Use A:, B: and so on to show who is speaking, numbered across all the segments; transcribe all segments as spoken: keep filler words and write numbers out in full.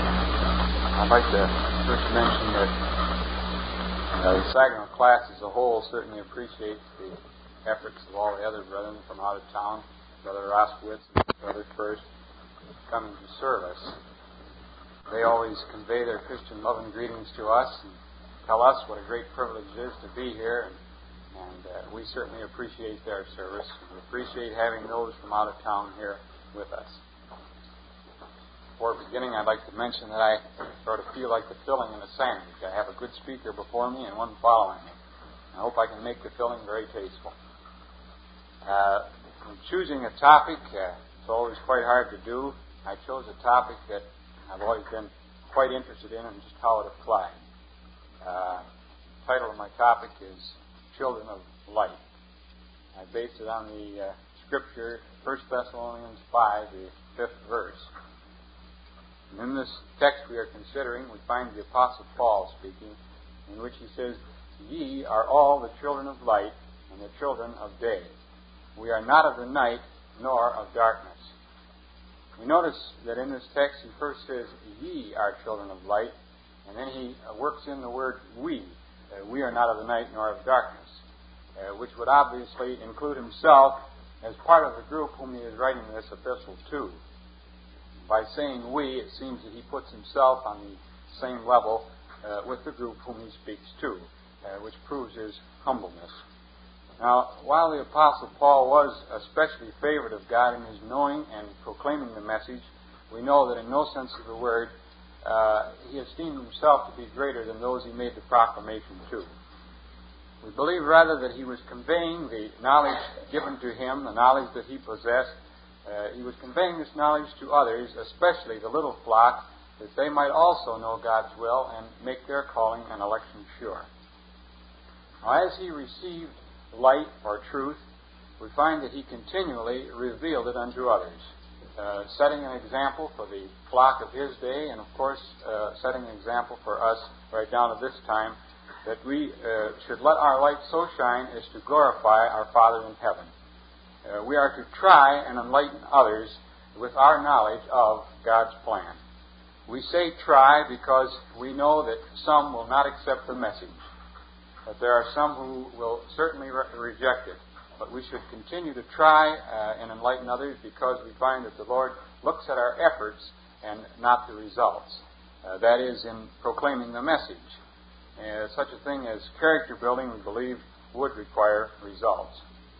A: I'd like to first mention that uh, the Saginaw class as a whole certainly appreciates the efforts of all the other brethren from out of town, Brother Roskowitz and Brother First, coming to serve us. They always convey their Christian love and greetings to us and tell us what a great privilege it is to be here, and, and uh, we certainly appreciate their service. We appreciate having those from out of town here with us. Before beginning, I'd like to mention that I sort of feel like the filling in a sandwich. I have a good speaker before me and one following me. I hope I can make the filling very tasteful. Uh, in choosing a topic, uh, it's always quite hard to do. I chose a topic that I've always been quite interested in and just how it applied. Uh, the title of my topic is Children of Light. I based it on the uh, scripture, First Thessalonians five, the fifth verse. And in this text we are considering, we find the Apostle Paul speaking, in which he says, "Ye are all the children of light and the children of day. We are not of the night, nor of darkness." We notice that in this text he first says, "Ye are children of light," and then he uh, works in the word "we." Uh, we are not of the night nor of darkness, uh, which would obviously include himself as part of the group whom he is writing this epistle to. By saying "we," it seems that he puts himself on the same level uh, with the group whom he speaks to, uh, which proves his humbleness. Now, while the Apostle Paul was especially favored of God in his knowing and proclaiming the message, we know that in no sense of the word uh, he esteemed himself to be greater than those he made the proclamation to. We believe rather that he was conveying the knowledge given to him, the knowledge that he possessed. Uh, he was conveying this knowledge to others, especially the little flock, that they might also know God's will and make their calling and election sure. Now, as he received light or truth, we find that he continually revealed it unto others, uh, setting an example for the flock of his day, and of course uh, setting an example for us right down to this time, that we uh, should let our light so shine as to glorify our Father in heaven. Uh, we are to try and enlighten others with our knowledge of God's plan. We say try because we know that some will not accept the message. But there are some who will certainly re- reject it. But we should continue to try uh, and enlighten others because we find that the Lord looks at our efforts and not the results. Uh, that is, in proclaiming the message. Uh, such a thing as character building, we believe, would require results.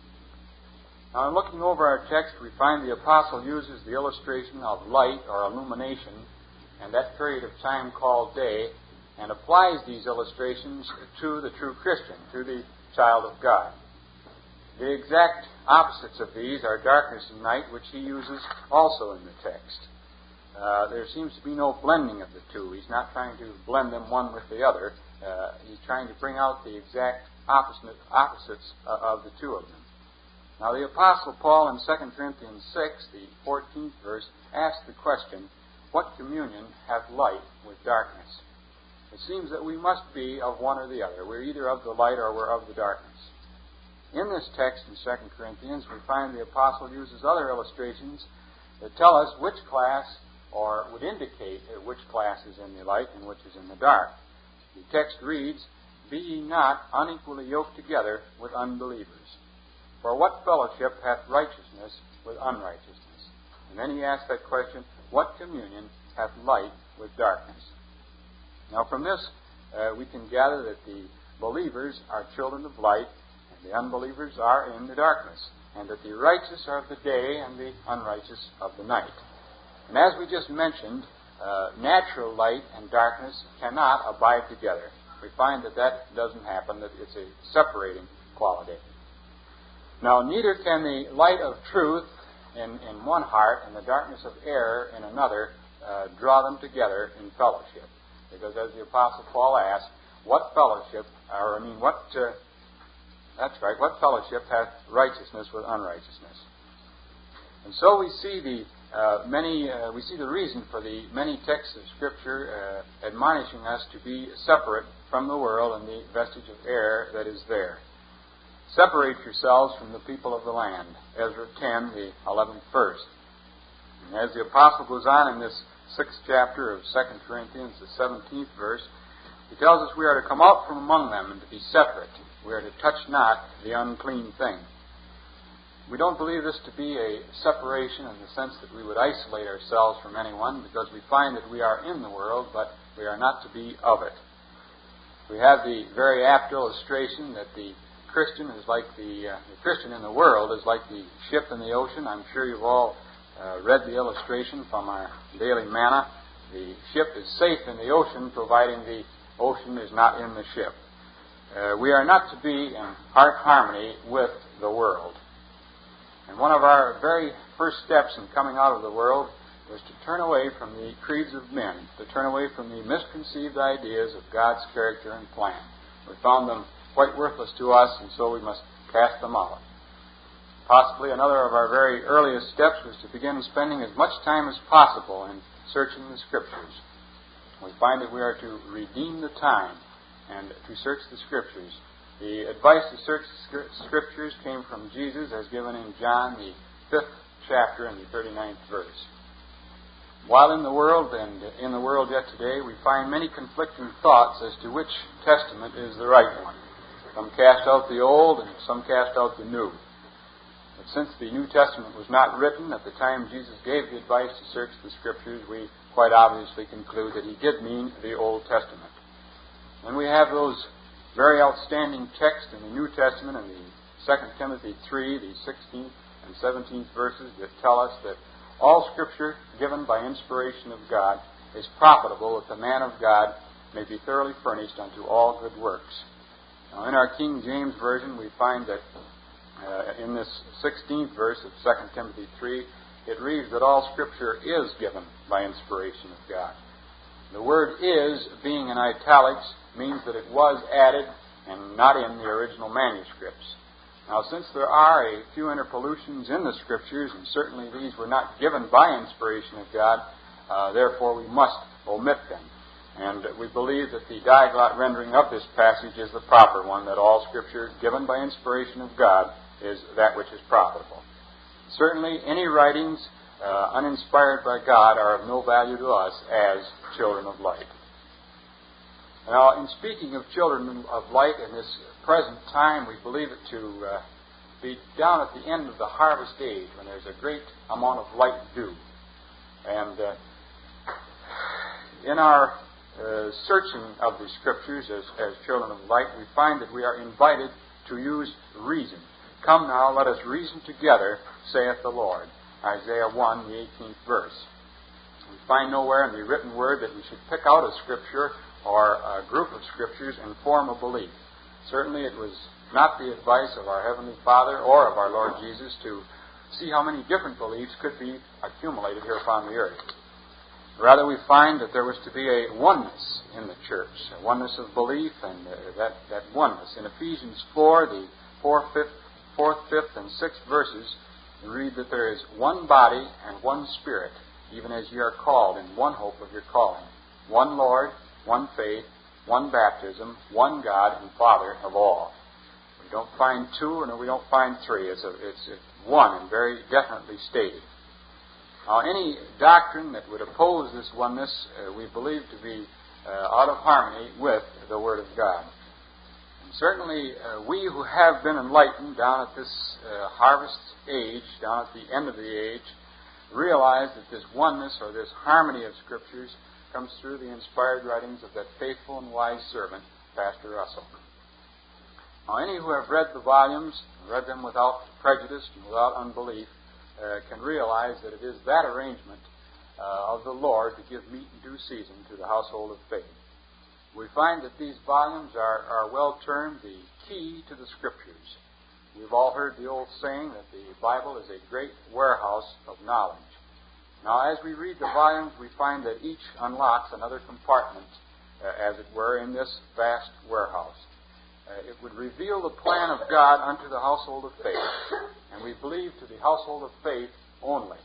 A: Now, in looking over our text, we find the Apostle uses the illustration of light or illumination and that period of time called day, and applies these illustrations to the true Christian, to the child of God. The exact opposites of these are darkness and night, which he uses also in the text. Uh, there seems to be no blending of the two. He's not trying to blend them one with the other. Uh, he's trying to bring out the exact opposite, opposites uh, of the two of them. Now, the Apostle Paul in Second Corinthians six, the fourteenth verse, asks the question, "What communion hath light with darkness?" It seems that we must be of one or the other. We're either of the light or we're of the darkness. In this text in Second Corinthians, we find the Apostle uses other illustrations that tell us which class, or would indicate which class is in the light and which is in the dark. The text reads, "Be ye not unequally yoked together with unbelievers. For what fellowship hath righteousness with unrighteousness?" And then he asks that question, "What communion hath light with darkness?" Now, from this, uh, we can gather that the believers are children of light, and the unbelievers are in the darkness, and that the righteous are of the day, and the unrighteous of the night. And as we just mentioned, uh, natural light and darkness cannot abide together. We find that that doesn't happen, that it's a separating quality. Now, neither can the light of truth in, in one heart and the darkness of error in another uh, draw them together in fellowship. Because as the Apostle Paul asked, what fellowship, or I mean, what, uh, that's right, what fellowship hath righteousness with unrighteousness? And so we see the uh, many, uh, we see the reason for the many texts of Scripture uh, admonishing us to be separate from the world and the vestige of error that is there. Separate yourselves from the people of the land. Ezra ten, the eleventh verse. And as the Apostle goes on in this sixth chapter of Second Corinthians, the seventeenth verse, he tells us we are to come out from among them and to be separate. We are to touch not the unclean thing. We don't believe this to be a separation in the sense that we would isolate ourselves from anyone, because we find that we are in the world, but we are not to be of it. We have the very apt illustration that the Christian is like the, uh, the Christian in the world is like the ship in the ocean. I'm sure you've all uh, read the illustration from our daily manna. The ship is safe in the ocean, providing the ocean is not in the ship. Uh, we are not to be in heart harmony with the world. And one of our very first steps in coming out of the world was to turn away from the creeds of men, to turn away from the misconceived ideas of God's character and plan. We found them quite worthless to us, and so we must cast them out. Possibly another of our very earliest steps was to begin spending as much time as possible in searching the Scriptures. We find that we are to redeem the time and to search the Scriptures. The advice to search the Scriptures came from Jesus, as given in John, the fifth chapter and the thirty-ninth verse. While in the world, and in the world yet today, we find many conflicting thoughts as to which testament is the right one. Some cast out the old, and some cast out the new. But since the New Testament was not written at the time Jesus gave the advice to search the Scriptures, we quite obviously conclude that he did mean the Old Testament. And we have those very outstanding texts in the New Testament, in the Second Timothy three, the sixteenth and seventeenth verses, that tell us that all Scripture given by inspiration of God is profitable, that the man of God may be thoroughly furnished unto all good works. Now, in our King James Version, we find that uh, in this sixteenth verse of Second Timothy three, it reads that all Scripture is given by inspiration of God. The word "is," being in italics, means that it was added and not in the original manuscripts. Now, since there are a few interpolations in the Scriptures, and certainly these were not given by inspiration of God, uh, therefore we must omit them. And we believe that the Diaglott rendering of this passage is the proper one, that all Scripture given by inspiration of God is that which is profitable. Certainly, any writings uh, uninspired by God are of no value to us as children of light. Now, in speaking of children of light in this present time, we believe it to uh, be down at the end of the harvest age, when there's a great amount of light due. And uh, in our uh, searching of the Scriptures as, as children of light, we find that we are invited to use reason. Come now, let us reason together, saith the Lord. Isaiah one, the eighteenth verse. We find nowhere in the written word that we should pick out a Scripture or a group of Scriptures and form a belief. Certainly it was not the advice of our Heavenly Father or of our Lord Jesus to see how many different beliefs could be accumulated here upon the earth. Rather, we find that there was to be a oneness in the church, a oneness of belief, and uh, that, that oneness. In Ephesians four, the fourth, fifth, fourth, fifth, and sixth verses, we read that there is one body and one Spirit, even as ye are called in one hope of your calling, one Lord, one faith, one baptism, one God and Father of all. We don't find two, and we don't find three. It's, a, it's, it's one, and very definitely stated. Now, any doctrine that would oppose this oneness, uh, we believe to be uh, out of harmony with the Word of God. And certainly, uh, we who have been enlightened down at this uh, harvest age, down at the end of the age, realize that this oneness or this harmony of Scriptures comes through the inspired writings of that faithful and wise servant, Pastor Russell. Now, any who have read the volumes, read them without prejudice and without unbelief, uh, can realize that it is that arrangement uh, of the Lord to give meat in due season to the household of faith. We find that these volumes are, are well termed the key to the Scriptures. We've all heard the old saying that the Bible is a great warehouse of knowledge. Now, as we read the volumes, we find that each unlocks another compartment, uh, as it were, in this vast warehouse. Uh, it would reveal the plan of God unto the household of faith, and we believe to the household of faith only.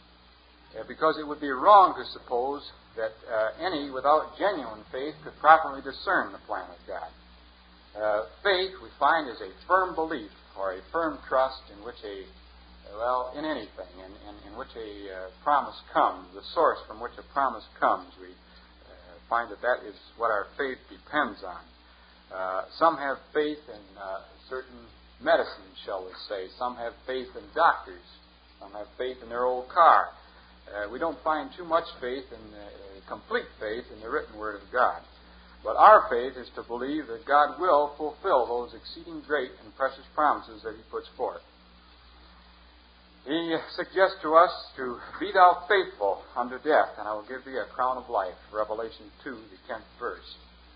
A: Uh, because it would be wrong to suppose that uh, any without genuine faith could properly discern the plan of God. Uh, faith, we find, is a firm belief or a firm trust in which a Uh, well, in anything in, in, in which a uh, promise comes, the source from which a promise comes, we uh, find that that is what our faith depends on. Uh, some have faith in uh, certain medicines, shall we say. Some have faith in doctors. Some have faith in their old car. Uh, we don't find too much faith in uh, complete faith in the written Word of God. But our faith is to believe that God will fulfill those exceeding great and precious promises that He puts forth. He suggests to us to be thou faithful unto death, and I will give thee a crown of life. Revelation two, the tenth verse.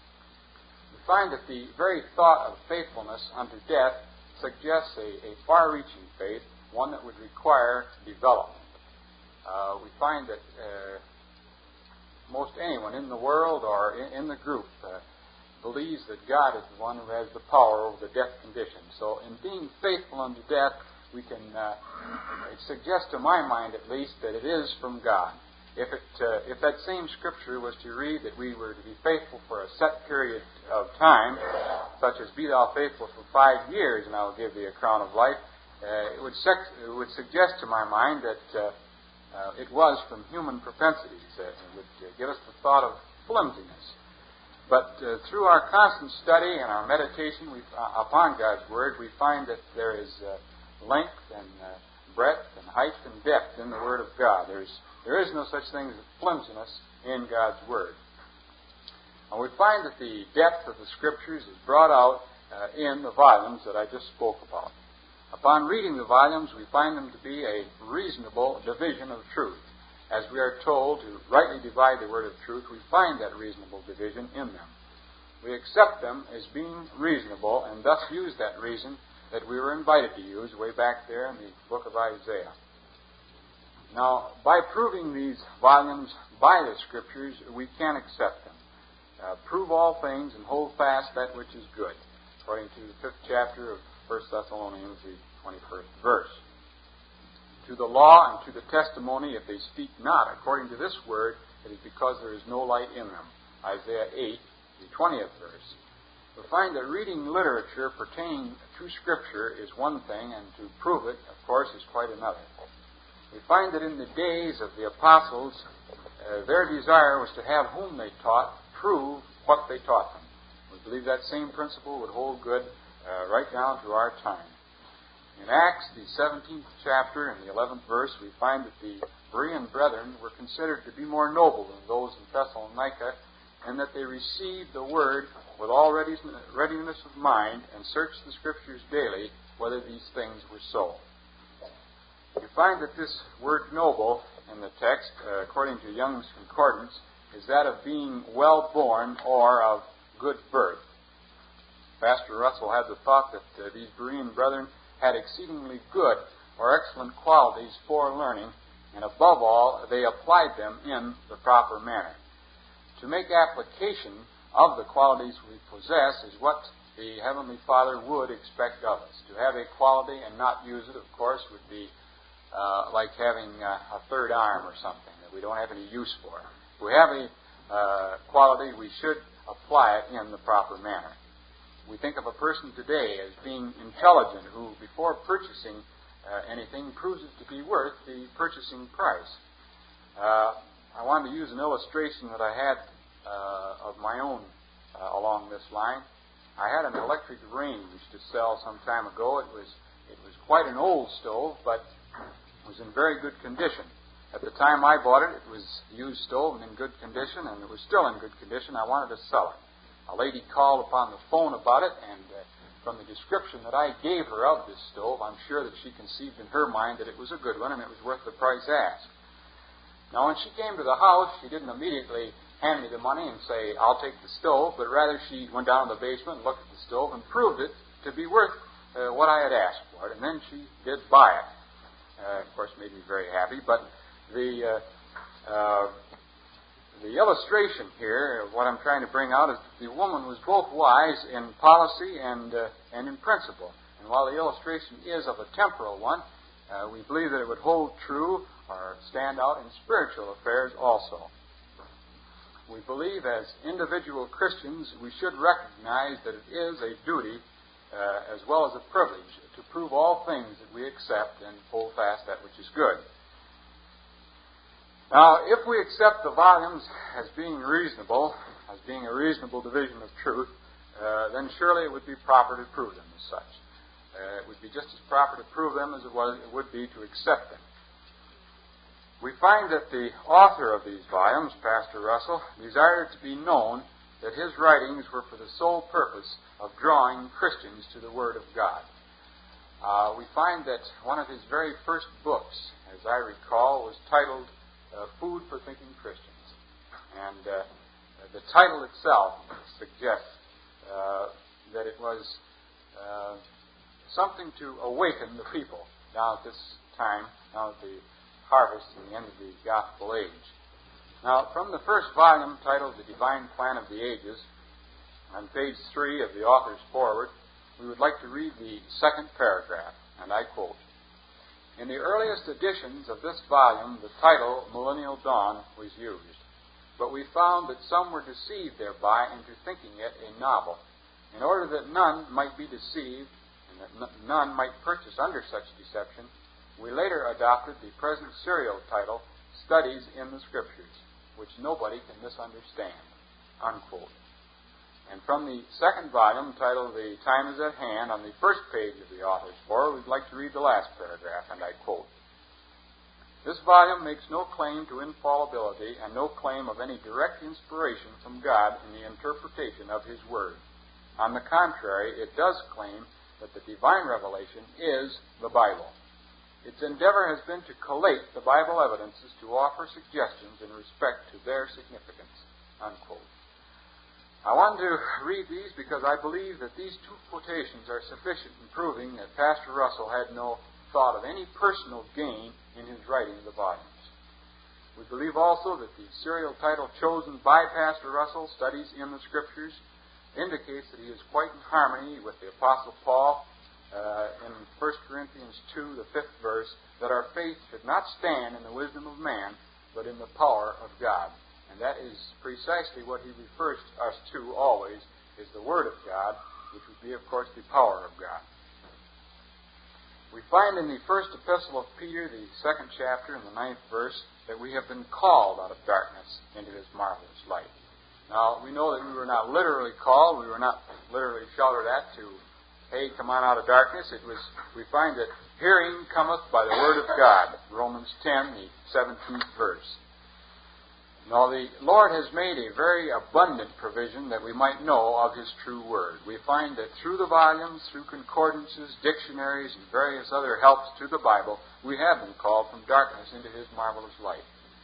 A: We find that the very thought of faithfulness unto death suggests a, a far-reaching faith, one that would require development. Uh, we find that uh, most anyone in the world or in, in the group uh, believes that God is the one who has the power over the death condition. So in being faithful unto death, we can uh, it suggests to my mind at least that it is from God. If it uh, if that same scripture was to read that we were to be faithful for a set period of time, such as be thou faithful for five years and I will give thee a crown of life, uh, it would sec- it would suggest to my mind that uh, uh, it was from human propensities. Uh, it would uh, give us the thought of flimsiness. But uh, through our constant study and our meditation we, uh, upon God's Word, we find that there is uh, length and uh, breadth and height and depth in the Word of God. There's, there is no such thing as flimsiness in God's Word. And we find that the depth of the Scriptures is brought out uh, in the volumes that I just spoke about. Upon reading the volumes, we find them to be a reasonable division of truth. As we are told to rightly divide the word of truth, we find that reasonable division in them. We accept them as being reasonable and thus use that reason that we were invited to use way back there in the book of Isaiah. Now, by proving these volumes by the Scriptures, we can accept them. Uh, prove all things and hold fast that which is good, according to the fifth chapter of First Thessalonians, the twenty-first verse. To the law and to the testimony, if they speak not according to this word, it is because there is no light in them. Isaiah eight, the twentieth verse. We find that reading literature pertaining to Scripture is one thing, and to prove it, of course, is quite another. We find that in the days of the apostles, uh, their desire was to have whom they taught prove what they taught them. We believe that same principle would hold good uh, right down to our time. In Acts, the seventeenth chapter and the eleventh verse, we find that the Berean brethren were considered to be more noble than those in Thessalonica, and that they received the word with all readiness of mind and searched the Scriptures daily whether these things were so. You find that this word noble in the text, uh, according to Young's Concordance, is that of being well born or of good birth. Pastor Russell had the thought that uh, these Berean brethren had exceedingly good or excellent qualities for learning, and above all, they applied them in the proper manner. To make application of the qualities we possess is what the Heavenly Father would expect of us. To have a quality and not use it, of course, would be uh, like having uh, a third arm or something that we don't have any use for. If we have a uh, quality, we should apply it in the proper manner. We think of a person today as being intelligent who, before purchasing uh, anything, proves it to be worth the purchasing price. Uh, I wanted to use an illustration that I had uh, of my own uh, along this line. I had an electric range to sell some time ago. It was it was quite an old stove, but it was in very good condition. At the time I bought it, it was a used stove and in good condition, and it was still in good condition. I wanted to sell it. A lady called upon the phone about it, and uh, from the description that I gave her of this stove, I'm sure that she conceived in her mind that it was a good one and it was worth the price asked. Now, when she came to the house, she didn't immediately hand me the money and say, I'll take the stove, but rather she went down to the basement and looked at the stove and proved it to be worth uh, what I had asked for it, and then she did buy it. Uh, of course, made me very happy, but the uh, uh, the illustration here, what I'm trying to bring out, is that the woman was both wise in policy and uh, and in principle. And while the illustration is of a temporal one, uh, we believe that it would hold true or stand out in spiritual affairs also. We believe as individual Christians we should recognize that it is a duty uh, as well as a privilege, to prove all things that we accept and hold fast that which is good. Now, if we accept the volumes as being reasonable, as being a reasonable division of truth, uh, then surely it would be proper to prove them as such. Uh, it would be just as proper to prove them as it, was, it would be to accept them. We find that the author of these volumes, Pastor Russell, desired it to be known that his writings were for the sole purpose of drawing Christians to the Word of God. Uh, we find that one of his very first books, as I recall, was titled uh, Food for Thinking Christians. And uh, the title itself suggests uh, that it was uh, something to awaken the people now at this time, now at the harvest and the end of the gospel age. Now, from the first volume titled The Divine Plan of the Ages, on page three of the author's foreword, we would like to read the second paragraph, and I quote, "In the earliest editions of this volume, the title Millennial Dawn was used, but we found that some were deceived thereby into thinking it a novel. In order that none might be deceived, and that n- none might purchase under such deception, we later adopted the present serial title, Studies in the Scriptures, which nobody can misunderstand," unquote. And from the second volume, titled The Time is at Hand, on the first page of the author's foreword, we'd like to read the last paragraph, and I quote, "This volume makes no claim to infallibility and no claim of any direct inspiration from God in the interpretation of His Word. On the contrary, it does claim that the divine revelation is the Bible. Its endeavor has been to collate the Bible evidences to offer suggestions in respect to their significance," unquote. I wanted to read these because I believe that these two quotations are sufficient in proving that Pastor Russell had no thought of any personal gain in his writing of the volumes. We believe also that the serial title chosen by Pastor Russell, Studies in the Scriptures, indicates that he is quite in harmony with the Apostle Paul uh, in First Corinthians two, the fifth verse, that our faith should not stand in the wisdom of man, but in the power of God. And that is precisely what he refers us to always, is the Word of God, which would be, of course, the power of God. We find in the first epistle of Peter, the second chapter and the ninth verse, that we have been called out of darkness into His marvelous light. Now, we know that we were not literally called, we were not literally shouted at to, hey, come on out of darkness. It was, we find that hearing cometh by the Word of God, Romans ten, the seventeenth verse. Now, the Lord has made a very abundant provision that we might know of His true Word. We find that through the volumes, through concordances, dictionaries, and various other helps to the Bible, we have been called from darkness into His marvelous light.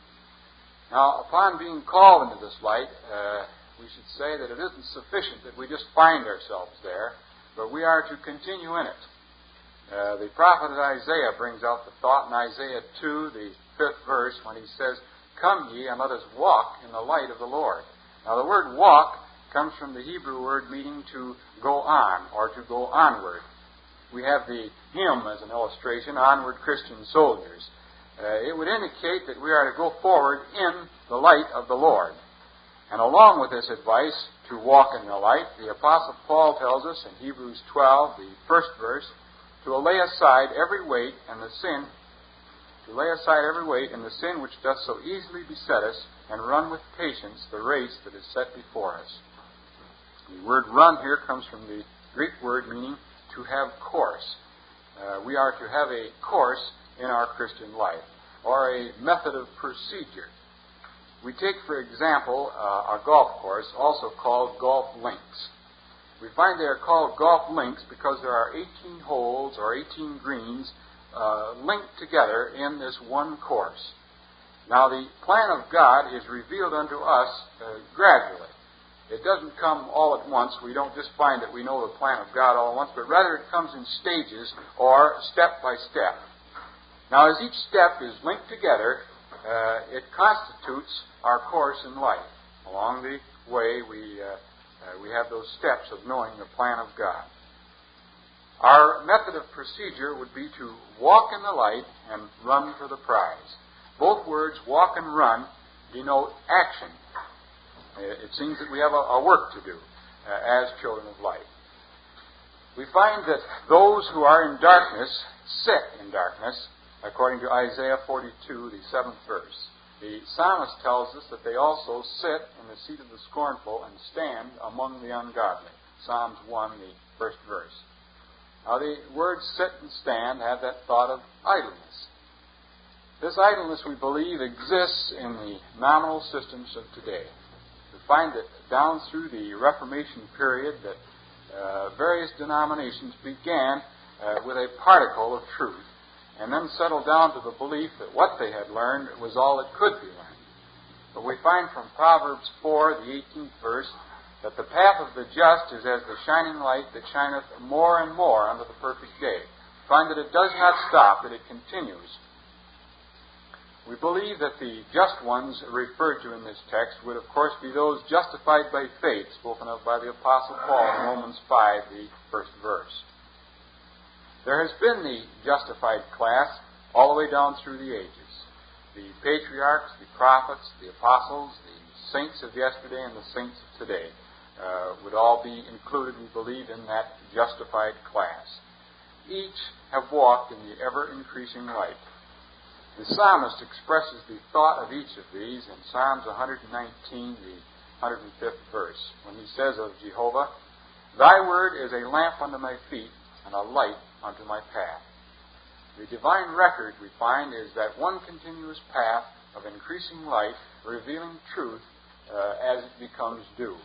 A: Now, upon being called into this light, uh, we should say that it isn't sufficient that we just find ourselves there, but we are to continue in it. Uh, the prophet Isaiah brings out the thought in Isaiah two, the fifth verse, when he says, "Come ye, and let us walk in the light of the Lord." Now, the word walk comes from the Hebrew word meaning to go on, or to go onward. We have the hymn as an illustration, "Onward Christian Soldiers." Uh, it would indicate that we are to go forward in the light of the Lord. And along with this advice to walk in the light, the Apostle Paul tells us in Hebrews twelve, the first verse, to lay aside every weight and the sin to lay aside every weight and the sin which doth so easily beset us, and run with patience the race that is set before us. The word run here comes from the Greek word meaning to have course. Uh, we are to have a course in our Christian life, or a method of procedure. We take, for example, uh, a golf course, also called golf links. We find they are called golf links because there are eighteen holes or eighteen greens Uh, linked together in this one course. Now, the plan of God is revealed unto us uh, gradually. It doesn't come all at once. We don't just find that we know the plan of God all at once, but rather it comes in stages or step by step. Now, as each step is linked together, uh, it constitutes our course in life. Along the way, we, uh, uh, we have those steps of knowing the plan of God. Our method of procedure would be to walk in the light and run for the prize. Both words, walk and run, denote action. It seems that we have a, a work to do uh, as children of light. we find that those who are in darkness sit in darkness, according to Isaiah forty-two, the seventh verse. The psalmist tells us that they also sit in the seat of the scornful and stand among the ungodly. Psalms one, the first verse. Now, the words sit and stand have that thought of idleness. This idleness, we believe, exists in the nominal systems of today. We find that down through the Reformation period that uh, various denominations began uh, with a particle of truth and then settled down to the belief that what they had learned was all that could be learned. But we find from Proverbs four, the eighteenth verse, that the path of the just is as the shining light that shineth more and more unto the perfect day. We find that it does not stop, that it continues. We believe that the just ones referred to in this text would, of course, be those justified by faith, spoken of by the Apostle Paul in Romans five, the first verse. There has been the justified class all the way down through the ages. The patriarchs, the prophets, the apostles, the saints of yesterday and the saints of today uh, would all be included, we believe, in that justified class. Each have walked in the ever-increasing light. The psalmist expresses the thought of each of these in Psalms one nineteen, the one hundred fifth verse, when he says of Jehovah, Thy word is a lamp unto my feet and a light unto my path. The divine record, we find, is that one continuous path of increasing light, revealing truth uh, as it becomes due.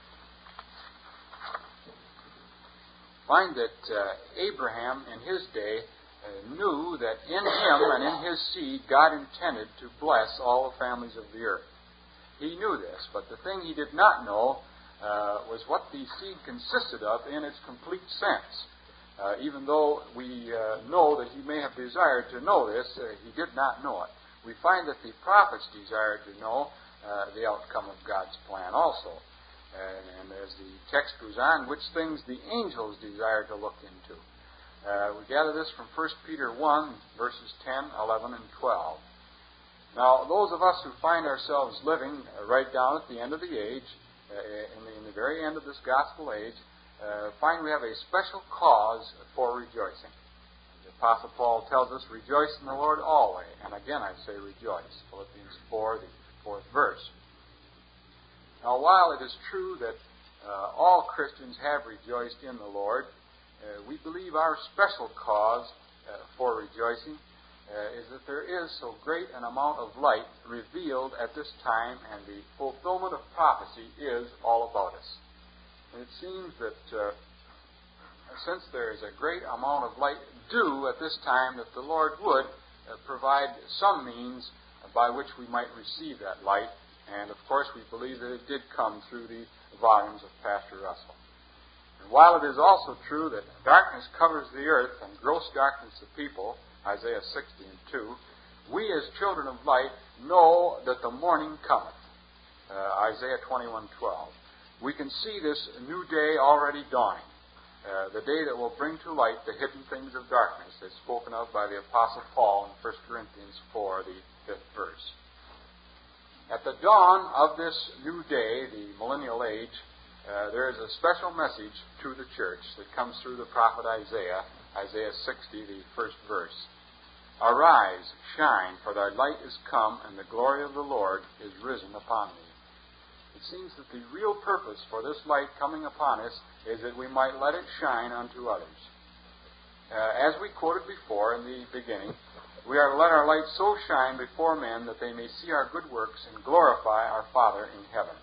A: Find that uh, Abraham in his day uh, knew that in him and in his seed God intended to bless all the families of the earth. He knew this, but the thing he did not know uh, was what the seed consisted of in its complete sense. Uh, even though we uh, know that he may have desired to know this, uh, he did not know it. We find that the prophets desired to know uh, the outcome of God's plan also. And, and as the text goes on, which things the angels desire to look into. Uh, we gather this from First Peter one, verses ten, eleven, and twelve. Now, those of us who find ourselves living uh, right down at the end of the age, uh, in, the, in the very end of this gospel age, Uh, find we have a special cause for rejoicing. The Apostle Paul tells us, rejoice in the Lord always. And again I say rejoice. Philippians four, the fourth verse. Now while it is true that uh, all Christians have rejoiced in the Lord, uh, we believe our special cause uh, for rejoicing uh, is that there is so great an amount of light revealed at this time, and the fulfillment of prophecy is all about us. It seems that uh, since there is a great amount of light due at this time, that the Lord would uh, provide some means by which we might receive that light. And, of course, we believe that it did come through the volumes of Pastor Russell. And while it is also true that darkness covers the earth and gross darkness the people, Isaiah sixty and two, we as children of light know that the morning cometh, uh, Isaiah twenty-one twelve. We can see this new day already dawning, uh, the day that will bring to light the hidden things of darkness, as spoken of by the Apostle Paul in First Corinthians four, the fifth verse. At the dawn of this new day, the millennial age, uh, there is a special message to the church that comes through the prophet Isaiah, Isaiah sixty, the first verse. Arise, shine, for thy light is come, and the glory of the Lord is risen upon thee. It seems that the real purpose for this light coming upon us is that we might let it shine unto others. Uh, as we quoted before in the beginning, we are to let our light so shine before men that they may see our good works and glorify our Father in heaven.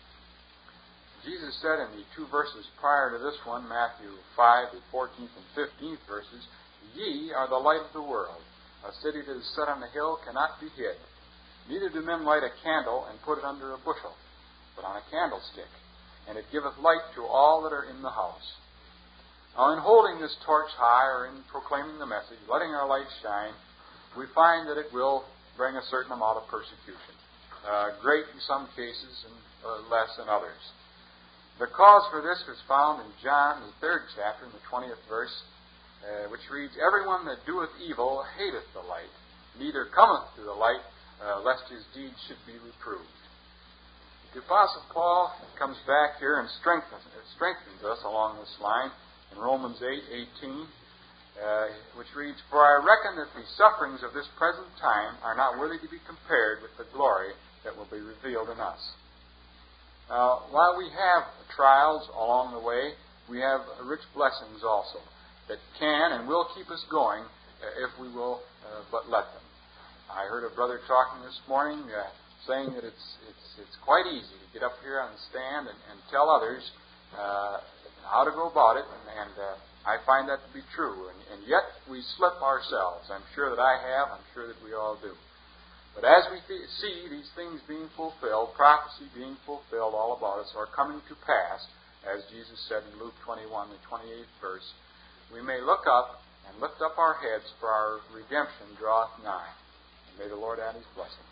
A: Jesus said in the two verses prior to this one, Matthew five, the fourteenth and fifteenth verses, Ye are the light of the world. A city that is set on a hill cannot be hid. Neither do men light a candle and put it under a bushel, but on a candlestick, and it giveth light to all that are in the house. Now, in holding this torch high, or in proclaiming the message, letting our light shine, we find that it will bring a certain amount of persecution, uh, great in some cases and uh, less in others. The cause for this is found in John, the third chapter, in the twentieth verse, uh, which reads, Everyone that doeth evil hateth the light, neither cometh to the light, uh, lest his deeds should be reproved. The Apostle Paul comes back here and strengthens, strengthens us along this line in Romans eight eighteen, uh, which reads, "For I reckon that the sufferings of this present time are not worthy to be compared with the glory that will be revealed in us." Now, while we have trials along the way, we have rich blessings also that can and will keep us going uh, if we will uh, but let them. I heard a brother talking this morning uh, saying that it's it's it's quite easy to get up here on the stand and, and tell others uh, how to go about it, and, and uh, I find that to be true. And, and yet we slip ourselves. I'm sure that I have. I'm sure that we all do. But as we th- see these things being fulfilled, prophecy being fulfilled all about us, or coming to pass, as Jesus said in Luke twenty-one, the twenty-eighth verse, we may look up and lift up our heads, for our redemption draweth nigh. And may the Lord add His blessings.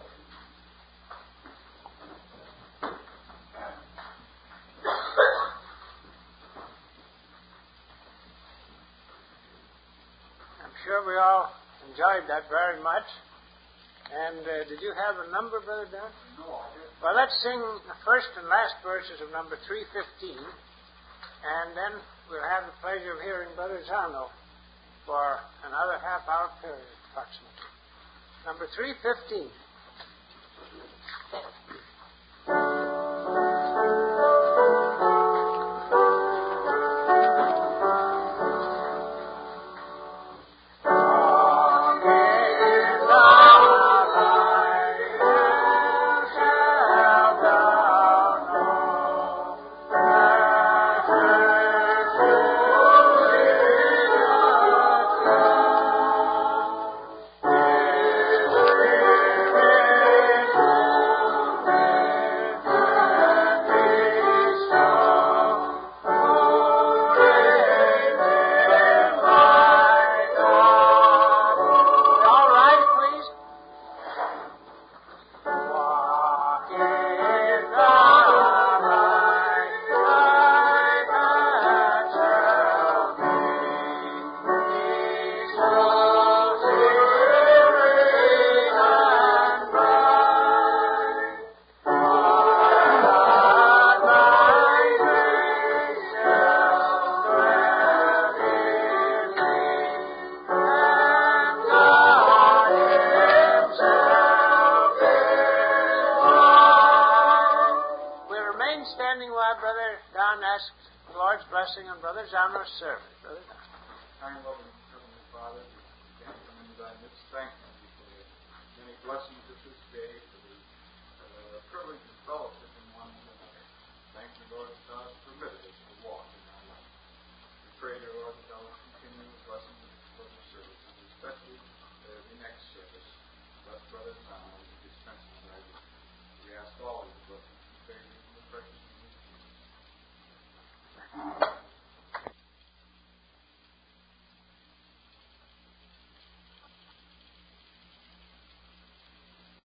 B: I'm sure we all enjoyed that very much. And uh, did you have a number, Brother Don?
A: No, I didn't.
B: Well, let's sing the first and last verses of number three fifteen, and then we'll have the pleasure of hearing Brother Zarno for another half-hour period, approximately. Number three fifteen.
A: Blessings of this day, for the uh, privilege and fellowship